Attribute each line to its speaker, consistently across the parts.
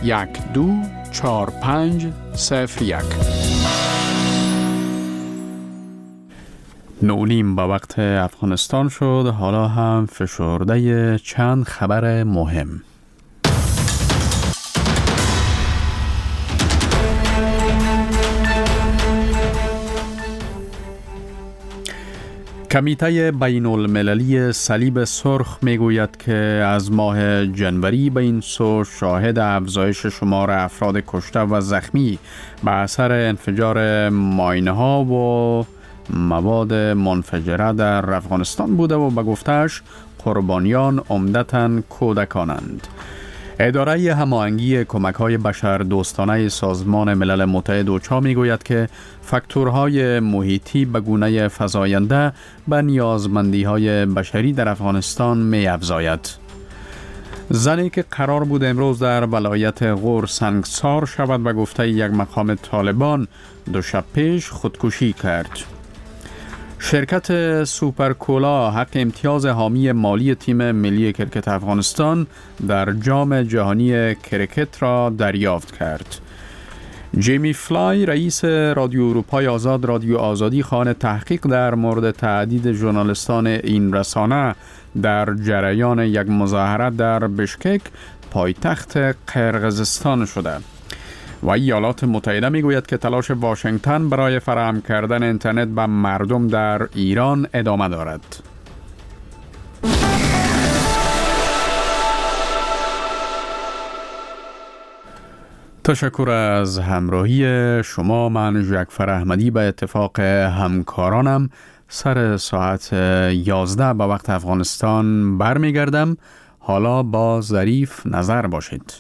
Speaker 1: 9:30 به وقت افغانستان شد. حالا هم فشرده چند خبر مهم. کمیته بین المللی صلیب سرخ میگوید که از ماه جنوری به این سو شاهد افزایش شمار افراد کشته و زخمی به اثر انفجار ماینه‌ها و مواد منفجره در افغانستان بوده و به گفته‌اش قربانیان عمدتاً کودکانند. اداره هماهنگی کمک‌های بشردوستانه سازمان ملل متحد اوچا میگوید که فاکتورهای محیطی به گونه فزاینده به نیازمندی‌های بشری در افغانستان می‌افزاید. زنی که قرار بود امروز در ولایت غور سنگسار شود به گفته یک مقام طالبان دو شب پیش خودکشی کرد. شرکت سوپرکولا حق امتیاز حامی مالی تیم ملی کرکت افغانستان در جام جهانی کرکت را دریافت کرد. جیمی فلای رئیس رادیو اروپای آزاد رادیو آزادی خواهان تحقیق در مورد تعدید ژورنالیستان این رسانه در جریان یک مظاهره در بشکک پایتخت قرقیزستان شده. و ایالات متحده میگوید که تلاش واشنگتن برای فراهم کردن اینترنت به مردم در ایران ادامه دارد. تشکر از همراهی شما. من جعفر احمدی به اتفاق همکارانم سر ساعت 11 به وقت افغانستان برمیگردم. حالا با ظریف نظر باشید.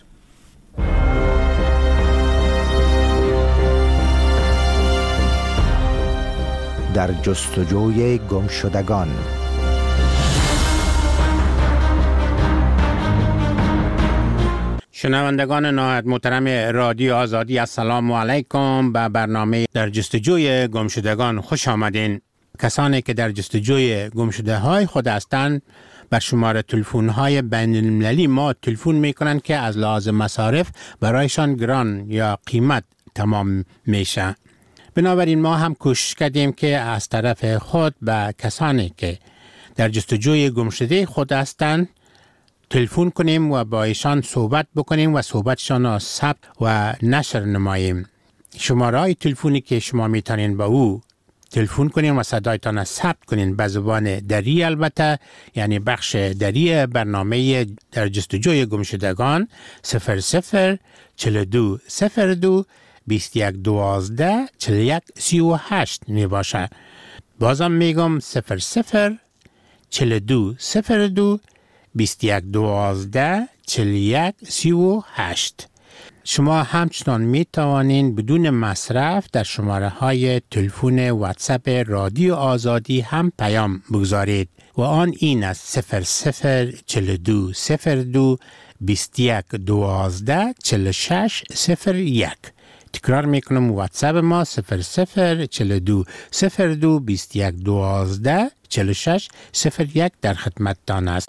Speaker 2: در جستجوی گمشدگان.
Speaker 3: شنوندگان نهایت محترم رادیو آزادی، السلام علیکم. به برنامه در جستجوی گمشدگان خوش آمدین. کسانی که در جستجوی گمشده های خود هستند بر شماره تلفن های بین المللی ما تلفن میکنن که از لحاظ مصارف برایشان گران یا قیمت تمام میشه. بنابراین ما هم کوشش کردیم که از طرف خود به کسانی که در جستجوی گمشده خود هستند تلفن کنیم و با ایشان صحبت بکنیم و صحبتشان را ثبت و نشر نماییم. شماره های تلفنی که شما میتونین با او تلفن کنین و صدایتان را ثبت کنین به زبان دری، البته یعنی بخش دری برنامه در جستجوی گمشدگان 00 42 02 21 12 41 38 می باشه. بازم میگم 00 42 02 21 12 41 38. شما همچنان می توانین بدون مصرف در شماره های تلفن واتساپ رادیو آزادی هم پیام بگذارید و آن این است 00 42 02 21 12 46 01. تکرار میکنم واتساپ ما 00 42 02 21 12 46 01 در خدمتتان است.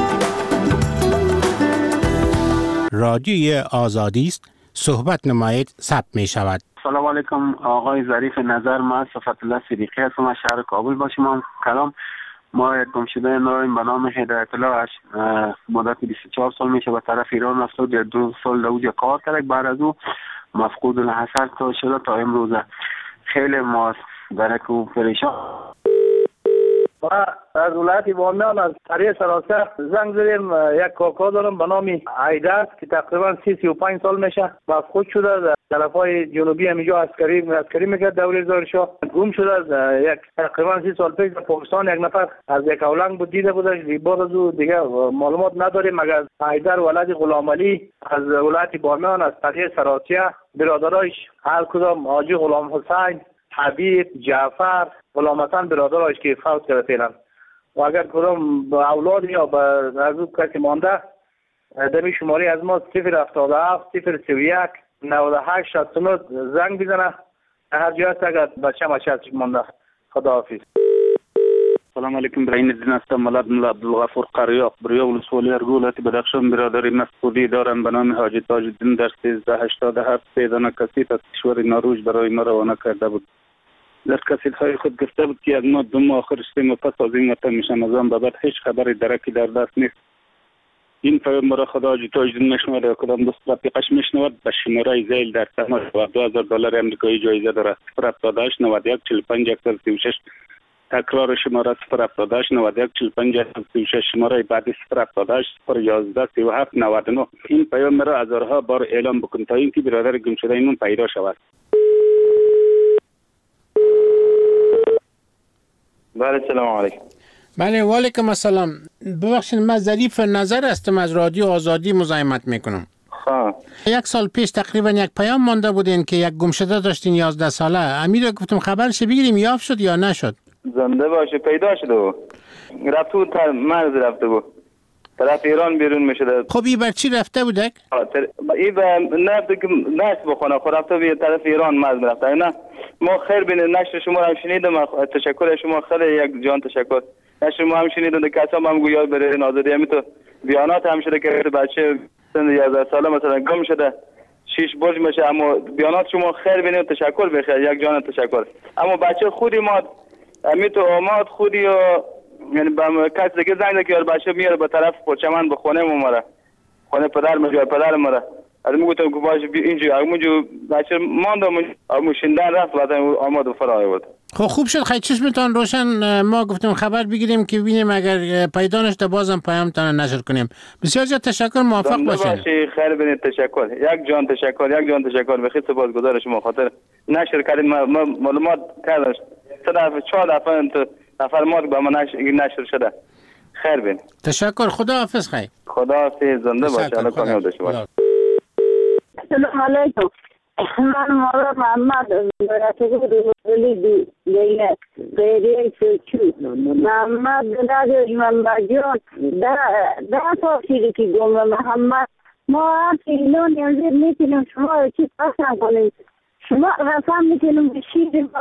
Speaker 3: رادیوی آزادی است، صحبت نمایید، ثبت می شود.
Speaker 4: سلام علیکم آقای ظریف نظر. من صفت الله صدیقی هستم از شهر کابل با شما کلام. ما یک گمشده ناریم به نام هدایت الله مدت 24 سال میشه به طرف ایران رفته و 2 سال در اونجا کار کرد. بعد از او مفقود الحصر تا شده تا امروز. خیلی ما درک و پریشان.
Speaker 5: ما از ولایت بامیان از طریق سراسر زنگ زدیم. یک کاکا دارم به نام عیدر که تقریبا 35 سال میشه مفقود شده در طرفای جنوبی همینجا عسکری میکرد دوره زارشاه. گم شده یک تقریبا 30 سال پیش در پاکستان. یک نفر از یک اولنگ بود دیده بودش. بعد از او دیگه معلومات نداریم مگر عیدر ولد غلام علی از ولایت بامیان از طریق سراسیه برادرایش هر کدام حاجی غلام حسین، حبیب، جعفر، غلام حسن برادرایش که فوت کرده فعلا و اگر کدام اولاد یا به نزدیک کسی مانده دمی شماری از ما 077 031 98 69 زنگ بزنه. هر جای هست اگر بچه ماشه ازش مانده. خداحافظ.
Speaker 4: سلام علیکم. برای الدین هستم. ملا عبدالغفور قریاق بریا ولسوالی ارگولت بدخشان. برادری مسعودی دارم به نام حاجی تاج الدین در 1387 3 دانه کسیت از کشور نروژ برای ما روانه کرده بود. در کسیت‌های خود گفته بود که از ما 2 ماه آخر استیم و پس از این وطن میشم. از آن بعد هیچ خبری درکی در دست نیست. این پیام مرا خدا حاجی تاج الدین میشنوه یا کدام دوست رفیقش میشنود به شماره زیل در تماس و $2000 امریکایی جایزه دارد. 078 91 45 136 تکرار شماره 078 91 45 136 شماره بعدی 078 011 37 99. این پیام مرا هزارها بار اعلام بکن تا اینکه برادر گم شده اینون پیدا شود.
Speaker 5: بله سلام علیکم.
Speaker 3: بله و علیکم السلام. ببخشید من ظریف نظر هستم از رادیو آزادی مزاحمت میکنم.
Speaker 5: خب
Speaker 3: 1 سال پیش تقریبا یک پیام مانده بودین که یک گمشده داشتین 11 ساله. امیر گفتم خبرش بگیریم یافت شد یا نشد.
Speaker 5: زنده باشه پیدا شده و رفته بود مرز رفته بود طرف ایران بیرون میشده.
Speaker 3: خب این بر چی رفته بودک؟
Speaker 5: این نفته که نشت بخونه خود رفته به طرف ایران مرز رفته. نه ما خیر بین نشر شما هم شنیدم. تشکر شما خیلی یک جان تشکر. نشر ما هم شنیدم که کسا هم گویا برای نازدی همی تو بیانات هم شده که بچه سن 11 ساله مثلا گم شده 6 برج میشه. اما بیانات شما خیر بینید تشکر بخیر یک جان تشکر. اما بچه خودی ما امی تو آماد خودی و یعنی با کس دیگه زنگ که بچه میاره به طرف پرچمن به خونه مره خونه پدر مره از میگفتم که باشه اینجا همونجا بچه ماندم اما شندن رفت بعد آماد و فرای بود.
Speaker 3: خب خوب شد خیلی چشمتان روشن. ما گفتم خبر بگیریم که ببینیم اگر پیدا نشده بازم پیامتان نشر کنیم. بسیار زیاد تشکر. موفق باشین.
Speaker 5: خیر بینید تشکر. یک جان تشکر بخیر سپاسگزار شما خاطر نشر کردید. معلومات کردم 4 دفعه نفرمات به من نشر شده. خیر بین.
Speaker 3: تشکر. خدا حافظ. خیر.
Speaker 5: خدا حافظ. زنده باشه. الله کامیاب داشته باشه.
Speaker 6: السلام علیکم. من مراد محمد براتو دولی دیگه غیری چی محمد داداش من باجون دا توصیه کی گم محمد ما ایلون یزید میتونیم شما چی پسند کنید شما رسام میتونیم بشید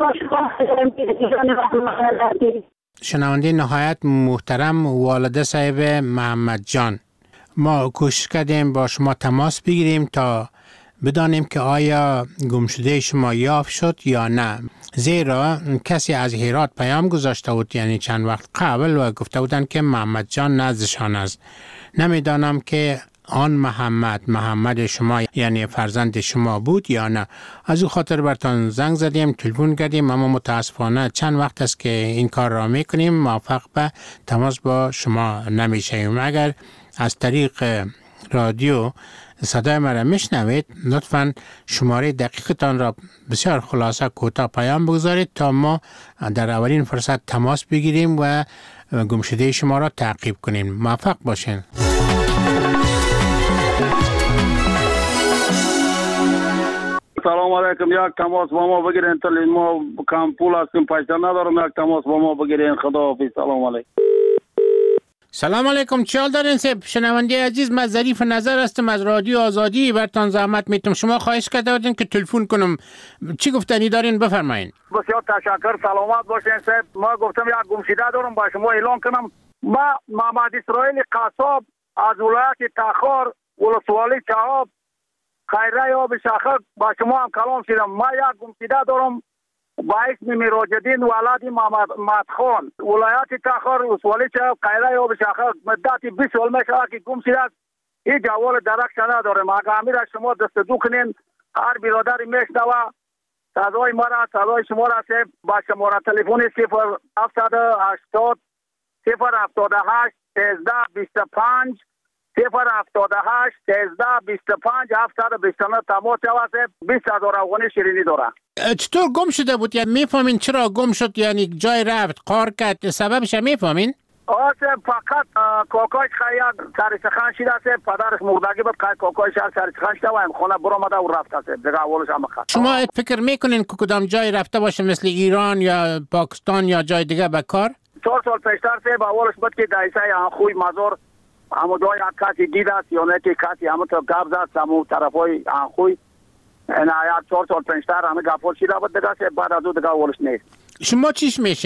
Speaker 3: شنونده نهایت محترم والده صاحب محمد جان، ما کوشش کردیم با شما تماس بگیریم تا بدانیم که آیا گمشده شما یافت شد یا نه، زیرا کسی از هرات پیام گذاشته بود یعنی چند وقت قبل و گفته بودن که محمد جان نزدشان است. نمیدانم که آن محمد شما یعنی فرزند شما بود یا نه. از او خاطر برتان زنگ زدیم، تلفن کردیم، اما متاسفانه چند وقت است که این کار را میکنیم موفق به تماس با شما نمیشیم. اگر از طریق رادیو صدای مرا میشنوید لطفاً شماره دقیقتان را بسیار خلاصه کوتاه پیام بگذارید تا ما در اولین فرصت تماس بگیریم و گمشده شما را تعقیب کنیم. موفق باشین.
Speaker 4: سلام علیکم. یک تماس با ما بگیرین تا ما کم پول هستیم پیسه ندارم. یک تماس با ما بگیرین. خداحافظ. سلام علیکم.
Speaker 3: سلام علیکم. چیال دارین سب شنونده عزیز؟ من ظریف نظر هستم از رادیو آزادی. برتان زحمت میتم. شما خواهش کرده بودین که تلفن کنم. چی گفتنی دارین؟ بفرمایین.
Speaker 5: بسیار تشکر. سلامت باشین صاحب. ما گفتم یک گمشده دارم با شما اعلان کنم. ما محمد اسرائیل قصاب از ولایت تخار ولسوالی چهاب خیره آب شاخک با شما هم کلام شدم. ما یک گمشده دارم با اسم میراجدین ولد محمد مدخان ولایت تخار ولسوالی چهاب خیره آب شاخک مدت 20 سال میشه که گم شده است. این جوال درکش ندارم. اگر امیر شما دست دو کنین هر برادری میشنوه صدای مرا صدای شما را سه با شماره تلفن 0780 078 1325 078 1325 729 تماس جوازه 20,000 افغانی شیرینی داره.
Speaker 3: چطور گم شده بود؟ یعنی میفهمین چرا گم شد؟ یعنی جای رفت قار کرد سببش میفهمین؟
Speaker 5: آسه فقط کوکایش خیلی سرسخان شده است. پدرش مردگی بود که کوکایش سرسخان شده و این خونه برآمده و رفته است. دیگه اولش هم خواست.
Speaker 3: شما فکر میکنین که کدام جای رفته باشه مثل ایران یا پاکستان یا جای دیگه به کار؟
Speaker 5: 4 سال پیشتر سه با اولش بود که دایسه خوی مزار همو دوی کسی دید است یا نه که کسی همو تو گفت است همو طرفای خوی این آیات 4 سال پیشتر همه گفت شده بود دیگه بعد از او دیگه اولش نیست.
Speaker 3: شما چیش میشین؟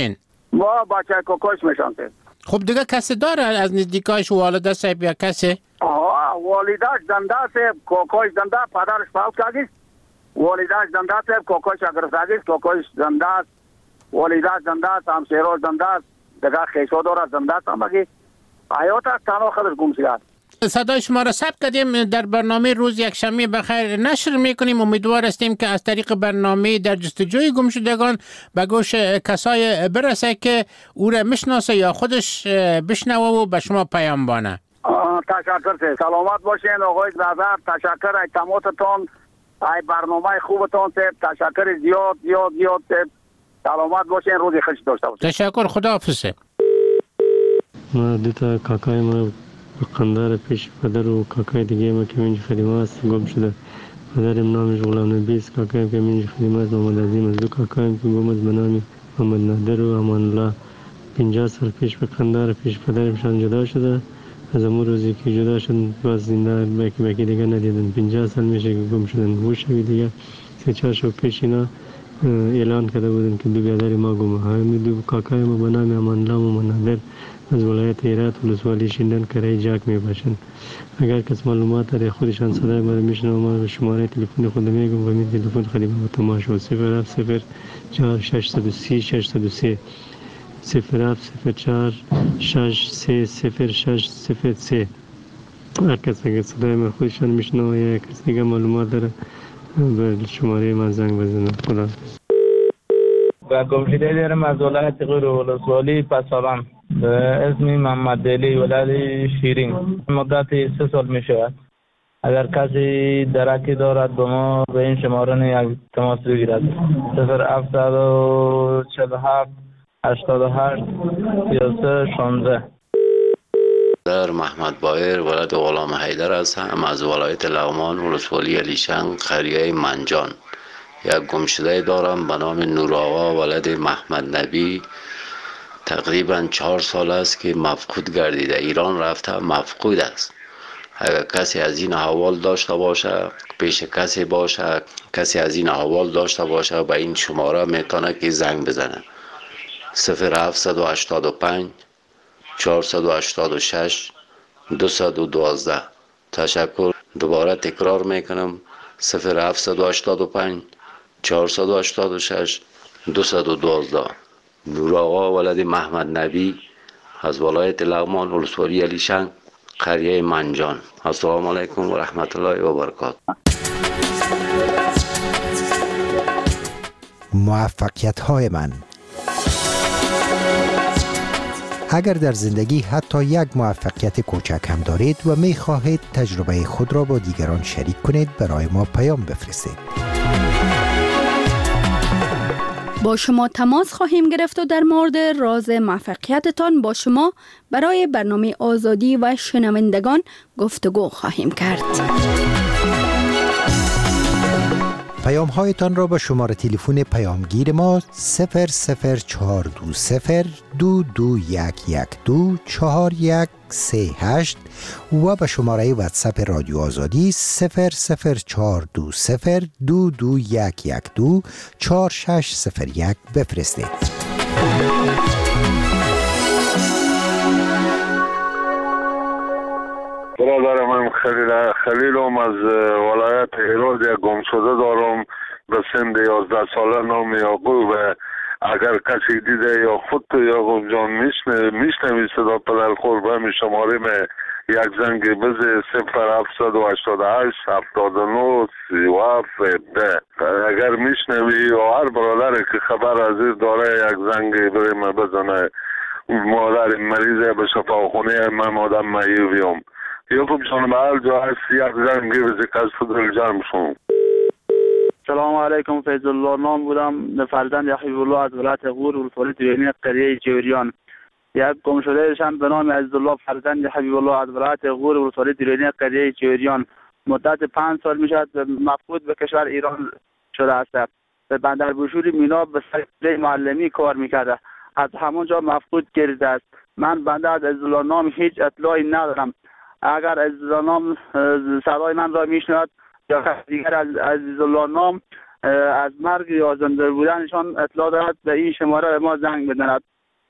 Speaker 5: ما بچه کوکوش میشانسیم.
Speaker 3: خب دیگه کسی داره از نزدیکایش والده صاحب یا کسی؟
Speaker 5: والدهش زنده است، کوکوش زنده، پدرش فوت کرده. والدهش زنده است، کوکوش اگر ساگیست، کوکوش زنده است، والدهش زنده است، همسایه‌اش زنده است، دیگه خیشو داره زنده است، مگه حیات تنها خودش گم شده است.
Speaker 3: صدای شما را ثبت کردیم، در برنامه روز یکشنبه بخیر نشر میکنیم. امیدوار هستیم که از طریق برنامه در جستجوی گمشدگان به گوش کسای برسه که او را میشناسه یا خودش بشنوه و به شما پیام بانه.
Speaker 5: تشکر. سلامت باشین آقای نظر. تشکر از تماستون، ای برنامه خوبتون. تشکر زیاد. سلامت باشین، روزی خوش داشته باشین.
Speaker 3: تشکر، خداحافظ.
Speaker 7: ما دوتا کاکای ما به قندار پیش پدر و کاکای دیگه ما که منج خدمه است گم شده. پدرم نامش غلام نبی است، کاکایم که منج خدمه است محمد عظیم است. دو کاکایم که گم است به نام محمد نادر و امان الله. 50 سال پیش به قندار پیش پدرمشان جدا شده. از امون روزی که جدا شد باز زنده بکی دیگه ندیدن. 50 سال میشه که گم شدن. موشوی دیگه 3-4 شب پیش اینا اعلان کرده بودن که دو برادر ما گم. همین دو کاکای ما به نام امان الله و محمد نادر از ولایت هرات ولسوالی شیندن کرای جاک می باشند. اگر کس معلومات داره خودشان صدای ما میشنوه، ما شماره تلفن خود میگم و می تلفن خدمت با تماشا 070 4 630 603 070 630 هر کس اگر صدای ما خودشان میشنوه یا کس دیگه معلومات داره به شماره من زنگ بزنه. خدا
Speaker 8: و گمشده دارم از ولایت غور ولسوالی پسابان به اسم محمد علی ولد شیرین. مدت 3 سال می شود. اگر کسی درکی دارد به ما به این شماره یک تماس بگیرد. 0747 88 33 16.
Speaker 9: در محمد بایر ولد غلام حیدر هستم از ولایت لغمان ولسوالی علیشنگ قریه منجان. یک گمشده دارم به نام نور آقا ولد محمد نبی. تقریبا 4 سال است که مفقود گردیده. ایران رفته مفقود است. اگر کسی از این احوال داشته باشه، پیش کسی باشه، کسی از این احوال داشته باشه به این شماره میتونه که زنگ بزنه. 0785 486 212. تشکر. دوباره تکرار میکنم 0785 486 212. نور آقا ولد محمد نبی از ولایت لغمان ولسوالی علیشنگ قریه منجان. السلام علیکم و رحمت الله و برکاته.
Speaker 2: موفقیت های من. اگر در زندگی حتی یک موفقیت کوچک هم دارید و می خواهید تجربه خود را با دیگران شریک کنید، برای ما پیام بفرستید.
Speaker 10: با شما تماس خواهیم گرفت و در مورد راز موفقیتتان با شما برای برنامه آزادی و شنوندگان گفتگو خواهیم کرد.
Speaker 2: پیام هایتان را به شماره تلفن پیامگیر ما 0042022112413 و به شماره واتساپ رادیو آزادی 0042211240601 بفرستید.
Speaker 11: برادر من خلیلم از ولایت هرات یک گمشده دارم به سن 11 ساله نام یعقوب. اگر کسی دیده یا خود یعقوب جان میشنوی صدا پدر خور به همین شماره یک زنگ بزه 0788 79 37. اگر میشنوی یا هر برادر که خبر از این داره یک زنگ بریم بزنه. مادر مریضه به شفاخونه من آدم معیوبیم. یعقوب جان به هر جا هست یک زنگ بزه قصد دل جرم شون.
Speaker 5: سلام علیکم. فیض الله نام بودم، فرزند حبیب الله از ولایت غور ولسوالی دیرینی قریه جوریان. یک گمشده شم به نام عزیزالله فرزند حبیب الله از ولایت غور ولسوالی دیرینی قریه جوریان. مدت 5 سال میشد مفقود به کشور ایران شده است. به بندر بوشوری مینا به سر معلمی کار میکرده. از همونجا مفقود گردیده است. من بنده از عزیزالله نام هیچ اطلاعی ندارم. اگر عزیزالله نام صدای من را میشنود یا دیگر از عزیزالله نام از مرگ یا زنده بودنشان اطلاع دارد به این شماره ما زنگ بزند.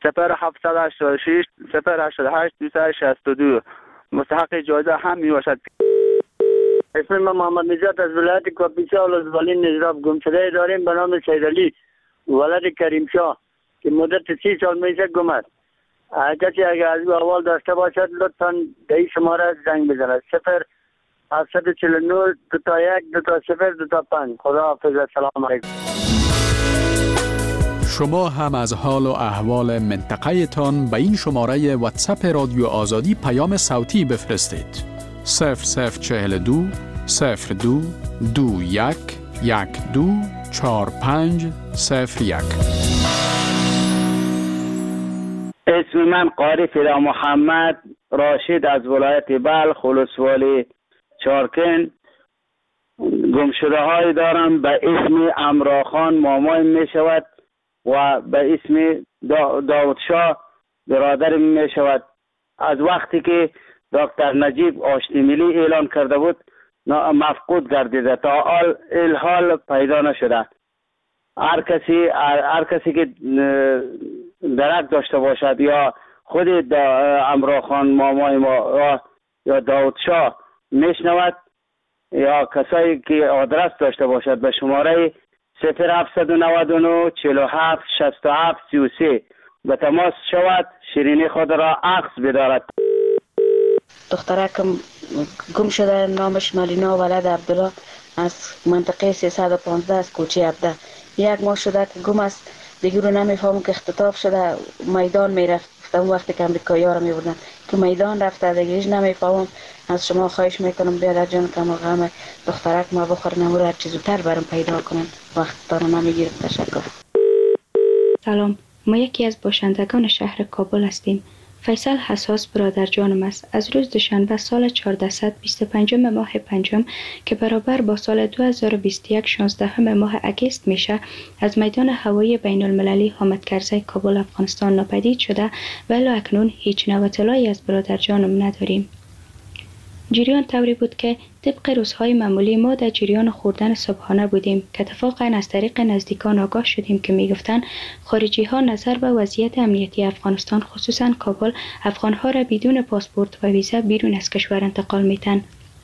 Speaker 5: 0786 088 262 مستحق جایزه هم می باشد. اسم من محمد نجات از ولایت کاپیسا ولسوالی نجراب. گمشده داریم به نام سیدعلی ولد کریم شاه که مدت 30 سال میشه گم است. کسی اگر از او احوال داشته باشد لطفاً به این شماره زنگ بزند. 0749 21 20 25. خدا حافظ. السلام علیکم.
Speaker 1: شما هم از حال و احوال منطقه تان به این شماره واتساپ رادیو آزادی پیام صوتی بفرستید. 0042 02 21 12 45 01.
Speaker 5: اسم من قاری فدا محمد راشد از ولایت بلخ ولسوالی چارکن. گمشده های دارم به اسم امراخان مامای می شود و به اسم داود شاه برادر می شود. از وقتی که دکتر نجیب آشتی ملی اعلان کرده بود مفقود گردیده، تا الحال پیدا نشده. هر کسی که درک داشته باشد یا خود امراخان مامای ما یا داود شاه میشنود یا کسایی که آدرس داشته باشد به شماره 0799 47 67 33 به تماس شود. شیرینی خود را عکس بدارد.
Speaker 12: دخترکم گم شده، نامش ملینا ولد عبدالله از منطقه 315 از کوچه عبده. 1 ماه شده که گم است. دیگه رو نمیفهمم که اختطاف شده میدان میرفت. اون وقتی که امریکایی ها رو میبردن که میدان رفته دیگه هیچ نمیفهمم. از شما خواهش میکنم بیادر جان که ما غم دخترک ما بخور نمور هر چیز زودتر برام پیدا کنن. وقت دارم نمیگیرم. تشکر.
Speaker 13: سلام، ما یکی از باشندگان شهر کابل هستیم. فیصل حساس برادر جانم است. از روز دوشنبه سال 1425 ماه پنجم که برابر با سال 2021 16 ماه اگست میشه، از میدان هوایی بین المللی حامد کرزی کابل افغانستان ناپدید شده و الی اکنون هیچ نوع اطلاعی از برادر جانم نداریم. جریان طوری بود که طبق روزهای معمولی ما در جریان خوردن صبحانه بودیم که اتفاقا از طریق نزدیکان آگاه شدیم که میگفتن خارجی ها نظر به وضعیت امنیتی افغانستان خصوصا کابل افغانها را بدون پاسپورت و ویزا بیرون از کشور انتقال میتن.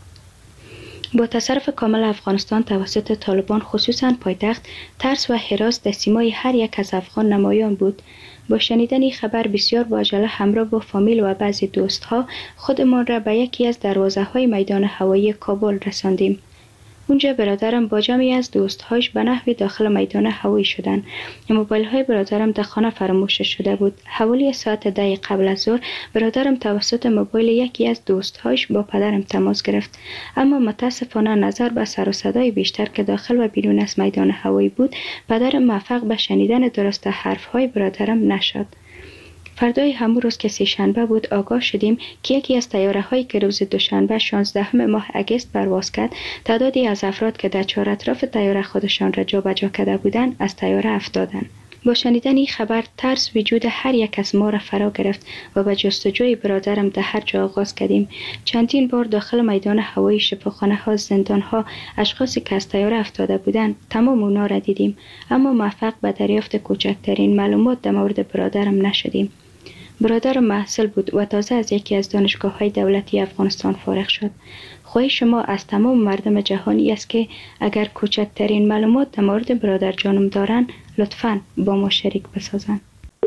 Speaker 13: با تصرف کامل افغانستان توسط طالبان خصوصا پایتخت، ترس و هراس در سیمای هر یک از افغان نمایان بود. با شنیدن این خبر بسیار با عجله همراه با فامیل و بعضی دوستها خودمان را به یکی از دروازه های میدان هوایی کابل رساندیم. اونجا برادرم با جمعی از دوستهاش به نحوی داخل میدان هوایی شدند. موبایل های برادرم در خانه فراموش شده بود. حوالی ساعت 10 قبل از ظهر برادرم توسط موبایل یکی از دوستهاش با پدرم تماس گرفت، اما متاسفانه نظر به سر و صدای بیشتر که داخل و بیرون از میدان هوایی بود، پدرم موفق به شنیدن درست حرف های برادرم نشد. فردای همون روز که سه‌شنبه بود آگاه شدیم که یکی از طیاره هایی که روز دوشنبه 16 ماه اگست پرواز کرد، تعدادی از افراد که در چهار اطراف طیاره خودشان را جابجا کرده بودند از طیاره افتادند. با شنیدن این خبر ترس وجود هر یک از ما را فرا گرفت و به جستجوی برادرم در هر جا آغاز کردیم. چندین بار داخل میدان هوایی، شفاخانه ها، زندان ها، اشخاصی که از طیاره افتاده بودند تمام اونا را دیدیم، اما موفق به دریافت کوچکترین معلومات در مورد برادرم نشدیم. برادرم محصل بود و تازه از یکی از دانشگاه‌های دولتی افغانستان فارغ شد. خواهش ما از تمام مردم جهانی است که اگر کوچکترین معلومات در مورد برادر جانم دارن لطفاً با ما شریک بسازن.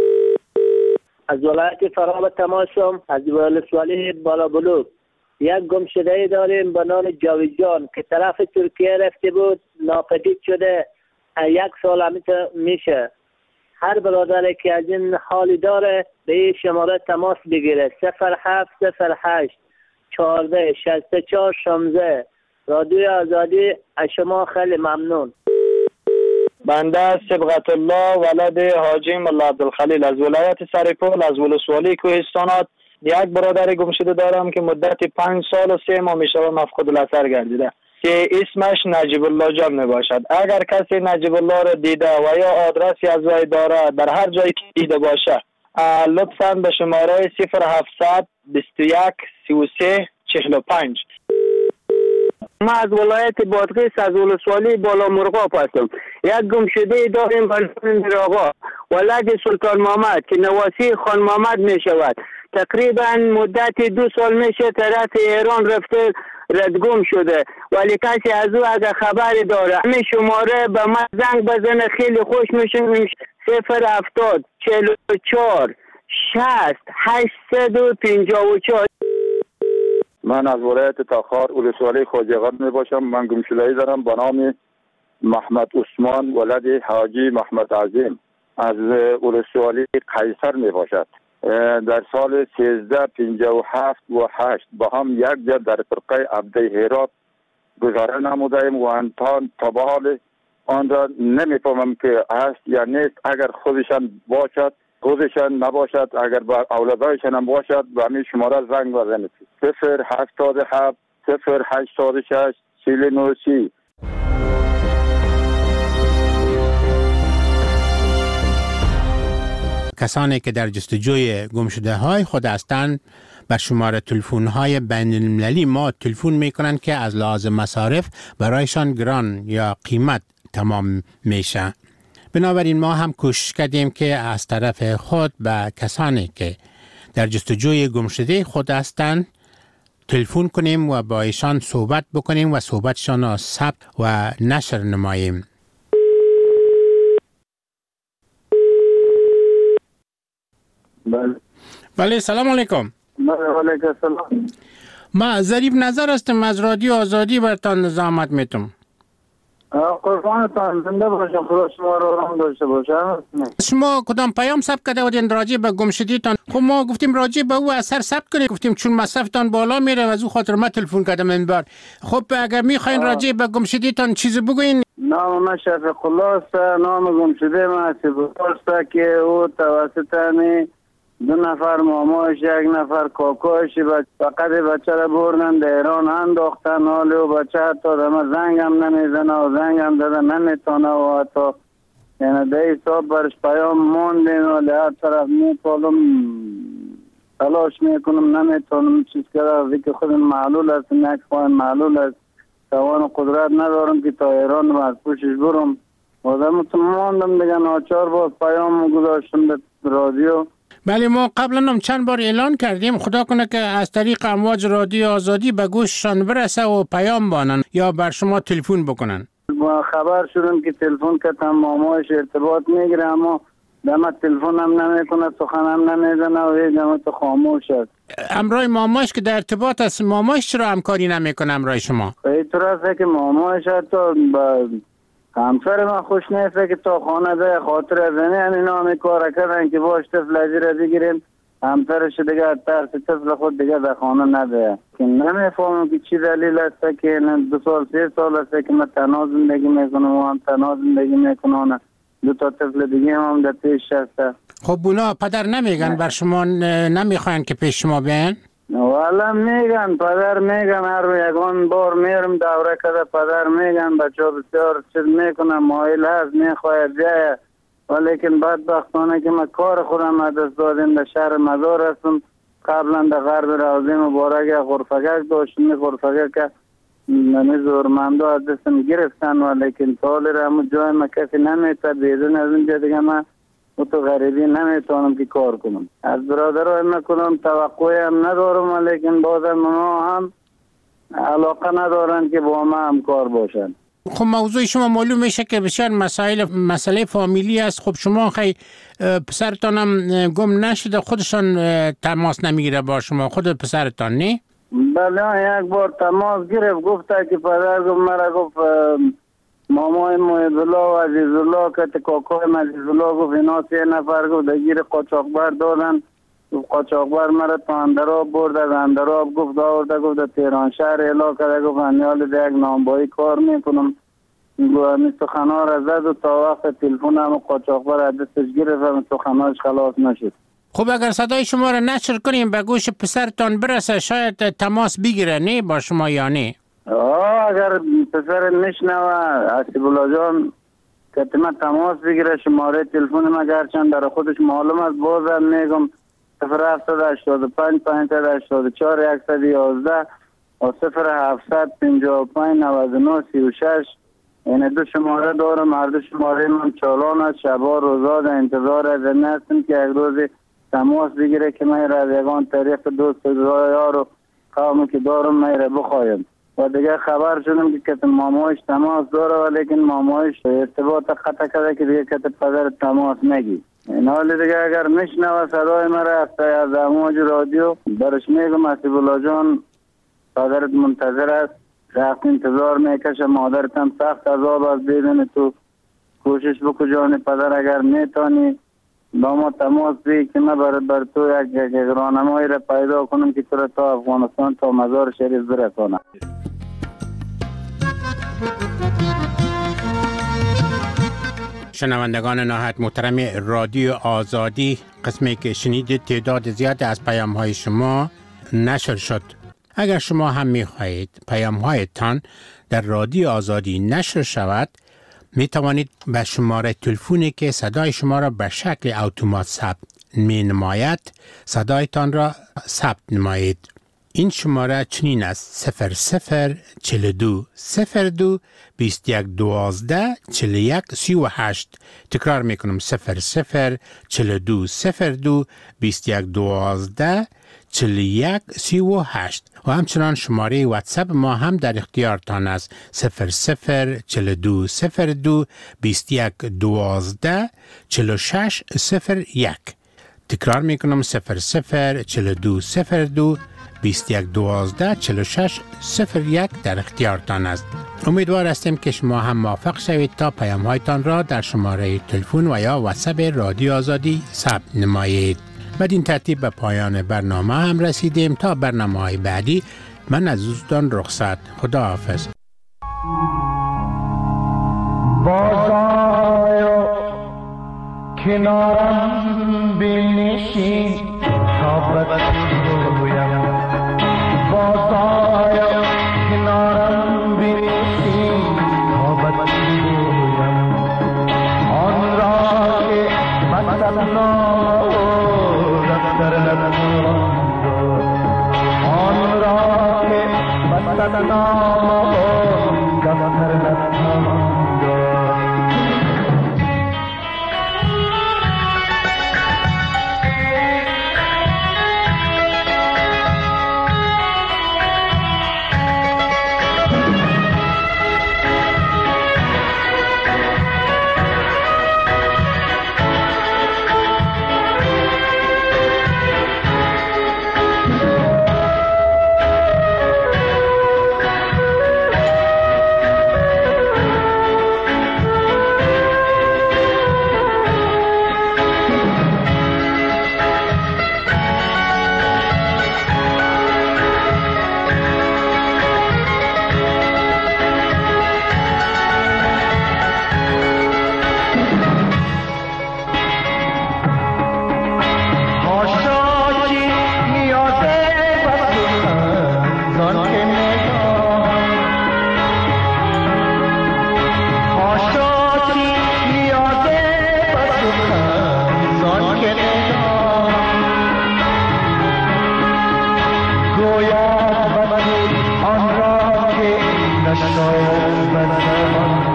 Speaker 5: از ولایت فرا تماشام از ولسوالی بالابلوک یک گمشده داریم به نام جاوید جان که طرف ترکیه رفته بود، ناپدید شده. 1 سال میشه. هر برادری که از این حالی داره به این شماره تماس بگیره. 0708 14 64 16. رادیو آزادی از شما خیلی ممنون.
Speaker 8: بنده صبغت الله ولد حاجی ملا عبدالخلیل از ولایت سرپل از ولسوالی کوهستانات. یک برادر گمشده دارم که مدت 5 سال و 3 ماه میشه مفقود الاثر گردیده که اسمش نجیب الله جان می باشد. اگر کسی نجیب الله را دیده و یا آدرسی از وی داره در هر جایی که دیده باشه لطفاً به شماره 0700 21 33 45.
Speaker 5: ما از ولایت بادغیس از ولسوالی بالا مرغاب هستم. یک گمشده داریم به نام میرآقا
Speaker 6: ولد سلطان محمد که نواسی خان محمد می شود. تقریبا مدت 2 سال میشه طرف ایران رفته ردگم شده، ولی کسی از او اگر خبری داره همین شماره به من زنگ بزنه خیلی خوش میشه. 070 44 60 854.
Speaker 14: من از ولایت تاخار ولسوالی خواجه‌آباد می باشم. من گمشده‌ای دارم به نام محمد عثمان ولد حاجی محمد عظیم از ولسوالی قیصر می باشد. در سال 1357 و 8 با هم یک جا در فرقه عبده هرات گذاره نمودیم و انتان تا به حال آن را نمیفهمم که هست یا نیست. اگر خودشان باشد خودشان نباشد، اگر با اولادایشان هم باشد به همین شماره زنگ بزنید 077 086 3930.
Speaker 3: کسانی که در جستجوی گمشده های خود هستند بر شماره تلفن های بین المللی ما تلفن میکنند که از لحاظ مصارف برایشان گران یا قیمت تمام میشه. بنابراین ما هم کوشش کردیم که از طرف خود به کسانی که در جستجوی گمشده خود هستند تلفن کنیم و با ایشان صحبت بکنیم و صحبتشان را ثبت و نشر نماییم. بله سلام علیکم.
Speaker 5: علیکم السلام.
Speaker 3: ما ظریف نظر هستم از رادیو آزادی برتان زحمت میتم.
Speaker 5: قربانتان زنده باشم، خدا شما رو رحم داشته باشم.
Speaker 3: شما کدام پیام ثبت کرده بودین راجع به گمشدگیتان؟ خب ما گفتیم راجع به او اثر ثبت کنید، گفتیم چون مصرفتان بالا میره از او خاطر ما تلفن کردم این بار. خب اگر میخواین راجع به گمشدگیتان چیزی بگوین.
Speaker 5: نام من شفیق الله است. نام گمشده من است که او توسط 2 نفر ماماش 1 نفر کاکاش فقط بچه را بردن در ایران انداختن. حالی و بچه حتی دم زنگ هم نمیزنه و زنگ هم داده نمیتونه و حتی یعنی ده حساب برش پیام موندین و لحظ طرف میپالم تلاش میکنم نمیتونم چیز کرده که خودم معلول است، یک خواهن معلول است، توان و قدرت ندارم که تا ایران از پوشش برم و دمتون موندم دیگه. ناچار باز پیام گذاشتم به رادیو.
Speaker 3: بله ما قبلا هم چند بار اعلان کردیم، خدا کنه که از طریق امواج رادیو آزادی به گوششان برسه و پیام بانن یا بر شما تلفن بکنن.
Speaker 5: ما خبر شدم که تلفن کردم مامایش ارتباط میگیره اما دم تلفن هم نمیکنه، سخن هم نمیزنه و هیچ دمت خاموش است.
Speaker 3: امرای مامایش که در ارتباط است، مامایش چرا همکاری نمیکنه امرای شما؟
Speaker 5: اینطور است که مامایش حتی با همسر من خوش نیست که تا خانه ده خاطر از این نامی کار کردن که باش طفل را بگیریم همسرش دیگه ترس طفل خود دیگه در خانه نده. که نمیفهمم که چی دلیل است که 2 سال 3 سال است که من تنها زندگی میکنم و هم تنها زندگی میکنم. 2 تا طفل دیگه هم در پیش هست.
Speaker 3: خب اونا پدر نمیگن بر شما نمیخواین که پیش شما بیان؟
Speaker 5: والا میگن پدر میگن هر یکان بار میرم دوره کده پدر میگن بچه ها بسیار چیز میکنن مایل هست میخواید جایه ولیکن بدبختانه که من کار خودم دست دادیم در شهر مزار هستم. قبلا در غرب روضه مبارک غرفگک داشتم. غرفگک که زورمنده از دستم گرفتن ولیکن تالی را همون جای من کسی نمیتر بیدون از اینجا دیگه من تو غریبی نمیتونم که کار کنم. از برادرای من کنم توقعی هم ندارم ولیکن بازم ما هم علاقه ندارن که با ما همکار باشن.
Speaker 3: خب موضوع شما معلوم میشه که بسیار مسئله فامیلی است. خب شما خیلی پسرتان هم گم نشده خودشان تماس نمیگیره با شما خود پسرتان نه؟
Speaker 5: بله یک بار تماس گرفت گفته که پدر گفت مرا گفت مامای محبالله و عزیزالله که کاکای عزیزالله گفت اینا 3 نفر گفت دگیر قاچاقبر دادن. قاچاقبر مرا تا اندراب برد از اندراب گفت آورده گفت در تهران شهر اعلام کرده گفت انیال در یک نامبایی کار میکنم. گفت سخنها را زد و تا وقت تلفن هم قاچاقبر از دستش گرفت و سخنهاش خلاص نشد.
Speaker 3: خب اگر صدای شما را نشر کنیم به گوش پسرتان برسه شاید تماس بگیره نه با شما یا نه؟
Speaker 5: اگر پسر نشنوه حسیب الله جان که من تماس بگیره شماره تلفن من گرچند در خودش معلوم است بازم میگم 0785 584 111 و 0755 99 36
Speaker 15: این 2 شماره دارم. هر 2 شماره من چالان است. شبا روزا در انتظار از این هستم که یک روز تماس بگیره که من را از یگان طریق دوست یار و قومی که دارم من را بخوایم. و دیگه خبر شدم که کت مامایش تماس داره و لیکن مامایش ارتباط قطع کرده که دیگه کت پدر تماس نگی. این حال دیگه اگر نشنوه صدای مرا از امواج رادیو برش میگم حسیب الله جان پدرت منتظر است. رفت انتظار میکشه. مادرت هم سخت عذاب از دیدن تو. کوشش بکو جان پدر اگر میتانی با ما تماس بی که من بر تو یک راهنمایی را پیدا کنم که تو را تا افغانستان تا مزار شریف برسانم.
Speaker 3: شنوندگان نهایت محترم رادیو آزادی، قسمی که شنیدید تعداد زیاد از پیام های شما نشر شد. اگر شما هم می خواهید پیام هایتان در رادیو آزادی نشر شود، می توانید به شماره تلفنی که صدای شما را به شکل اتومات ثبت می نماید صدایتان را ثبت نمایید. این شماره چنین است: 0042 02 21 12 41 38. تکرار میکنم: 0042 02 21 12 41 38. و همچنان شماره واتساپ ما هم در اختیارتان است: 0042 02 21 12 46 01. تکرار میکنم: 0042 02 21 12 46 01 در اختیارتان است. امیدوار هستیم که شما هم موفق شوید تا پیام هایتان را در شماره تلفن و یا واتساپ رادیو آزادی ثبت نمایید. بدین ترتیب به پایان برنامه هم رسیدیم. تا برنامه های بعدی من از دوستان رخصت. خدا حافظ.
Speaker 16: بازآیو کنارم بنشین تا بگویم. بازآیو کنارم بنشین تا بگویم. آن را که مثلا در لبم آن را که مثلا در لبم گوید بدی آن را که نشاید بدم